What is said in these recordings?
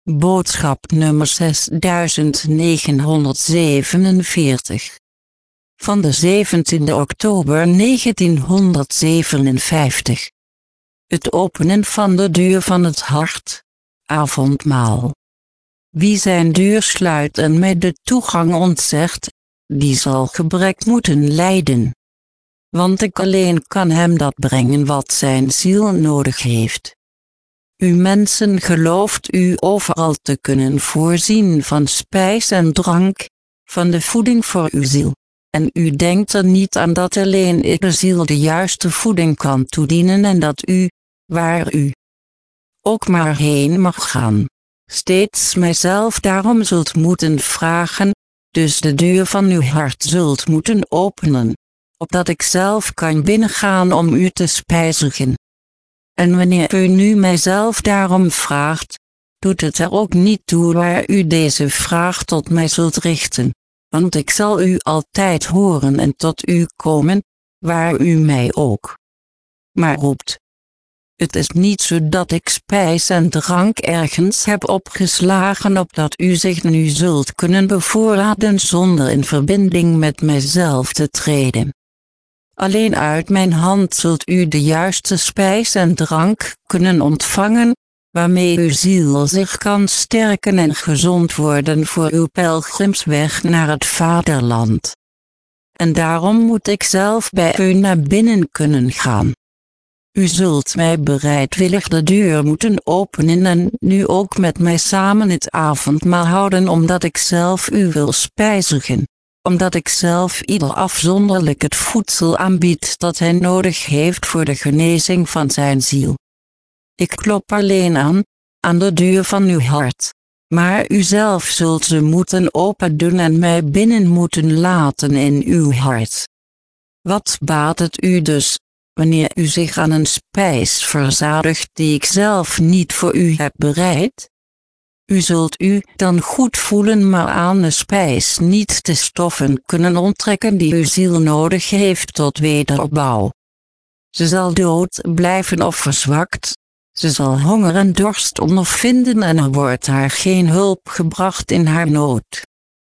Boodschap nummer 6947. Van de 17e oktober 1957. Het openen van de deur van het hart. Avondmaal. Wie zijn deur sluit en mij de toegang ontzegt, die zal gebrek moeten lijden. Want ik alleen kan hem dat brengen wat zijn ziel nodig heeft. U mensen gelooft u overal te kunnen voorzien van spijs en drank, van de voeding voor uw ziel. En u denkt er niet aan dat alleen ik de ziel de juiste voeding kan toedienen en dat u, waar u ook maar heen mag gaan, steeds mijzelf daarom zult moeten vragen, dus de deur van uw hart zult moeten openen, opdat ik zelf kan binnengaan om u te spijzigen. En wanneer u nu mijzelf daarom vraagt, doet het er ook niet toe waar u deze vraag tot mij zult richten, want ik zal u altijd horen en tot u komen, waar u mij ook maar roept. Het is niet zo dat ik spijs en drank ergens heb opgeslagen opdat u zich nu zult kunnen bevoorraden zonder in verbinding met mijzelf te treden. Alleen uit mijn hand zult u de juiste spijs en drank kunnen ontvangen, waarmee uw ziel zich kan sterken en gezond worden voor uw pelgrimsweg naar het vaderland. En daarom moet ik zelf bij u naar binnen kunnen gaan. U zult mij bereidwillig de deur moeten openen en nu ook met mij samen het avondmaal houden omdat ik zelf u wil spijzigen, omdat ik zelf ieder afzonderlijk het voedsel aanbied dat hij nodig heeft voor de genezing van zijn ziel. Ik klop alleen aan de deur van uw hart, maar u zelf zult ze moeten open doen en mij binnen moeten laten in uw hart. Wat baat het u dus, wanneer u zich aan een spijs verzadigt die ik zelf niet voor u heb bereid? U zult u dan goed voelen maar aan de spijs niet de stoffen kunnen onttrekken die uw ziel nodig heeft tot wederopbouw. Ze zal dood blijven of verzwakt, ze zal honger en dorst ondervinden en er wordt haar geen hulp gebracht in haar nood.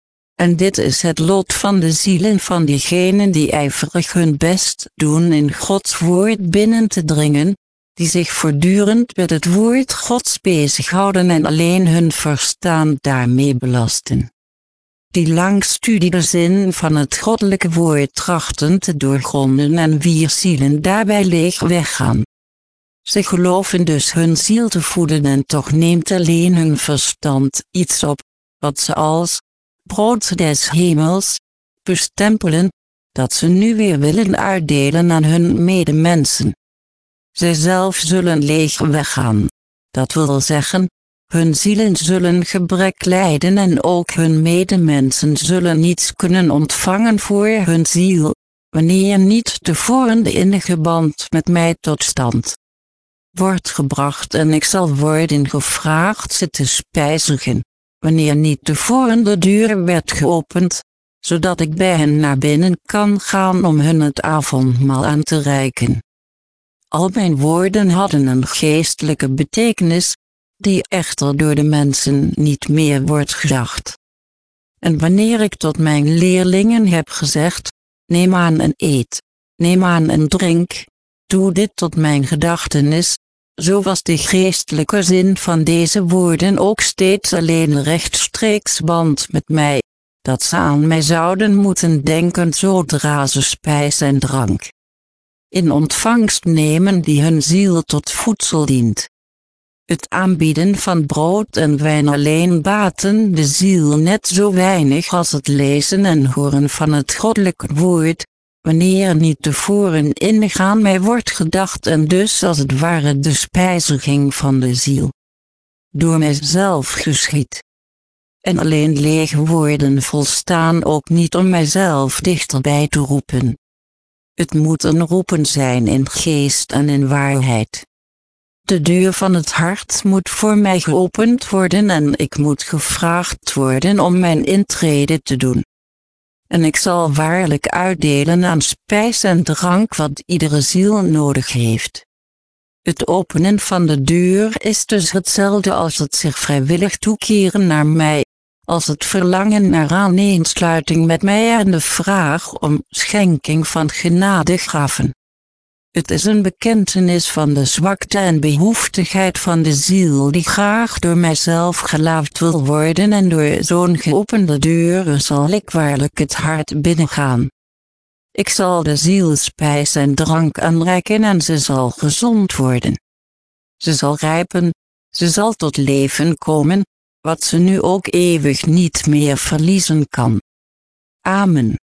En dit is het lot van de zielen van diegenen die ijverig hun best doen in Gods woord binnen te dringen, die zich voortdurend met het woord Gods bezighouden en alleen hun verstand daarmee belasten. Die lang studie de zin van het goddelijke woord trachten te doorgronden en wier zielen daarbij leeg weggaan. Ze geloven dus hun ziel te voeden en toch neemt alleen hun verstand iets op, wat ze als brood des hemels bestempelen, dat ze nu weer willen uitdelen aan hun medemensen. Zij zelf zullen leeg weggaan, dat wil zeggen, hun zielen zullen gebrek lijden en ook hun medemensen zullen niets kunnen ontvangen voor hun ziel, wanneer niet tevoren de innige band met mij tot stand wordt gebracht en ik zal worden gevraagd ze te spijzigen, wanneer niet tevoren de deur werd geopend, zodat ik bij hen naar binnen kan gaan om hun het avondmaal aan te reiken. Al mijn woorden hadden een geestelijke betekenis, die echter door de mensen niet meer wordt gedacht. En wanneer ik tot mijn leerlingen heb gezegd, neem aan en eet, neem aan en drink, doe dit tot mijn gedachtenis, zo was de geestelijke zin van deze woorden ook steeds alleen rechtstreeks band met mij, dat ze aan mij zouden moeten denken zodra ze spijs en drank in ontvangst nemen die hun ziel tot voedsel dient. Het aanbieden van brood en wijn alleen baten de ziel net zo weinig als het lezen en horen van het goddelijke woord, wanneer niet tevoren innig aan mij wordt gedacht en dus als het ware de spijziging van de ziel door mijzelf geschiedt. En alleen lege woorden volstaan ook niet om mijzelf dichterbij te roepen. Het moet een roepen zijn in geest en in waarheid. De deur van het hart moet voor mij geopend worden en ik moet gevraagd worden om mijn intrede te doen. En ik zal waarlijk uitdelen aan spijs en drank wat iedere ziel nodig heeft. Het openen van de deur is dus hetzelfde als het zich vrijwillig toekeren naar mij, als het verlangen naar aaneensluiting met mij en de vraag om schenking van genadegaven. Het is een bekentenis van de zwakte en behoeftigheid van de ziel die graag door mijzelf gelaafd wil worden, en door zo'n geopende deuren zal ik waarlijk het hart binnengaan. Ik zal de ziel spijs en drank aanreiken en ze zal gezond worden. Ze zal rijpen, ze zal tot leven komen, wat ze nu ook eeuwig niet meer verliezen kan. Amen.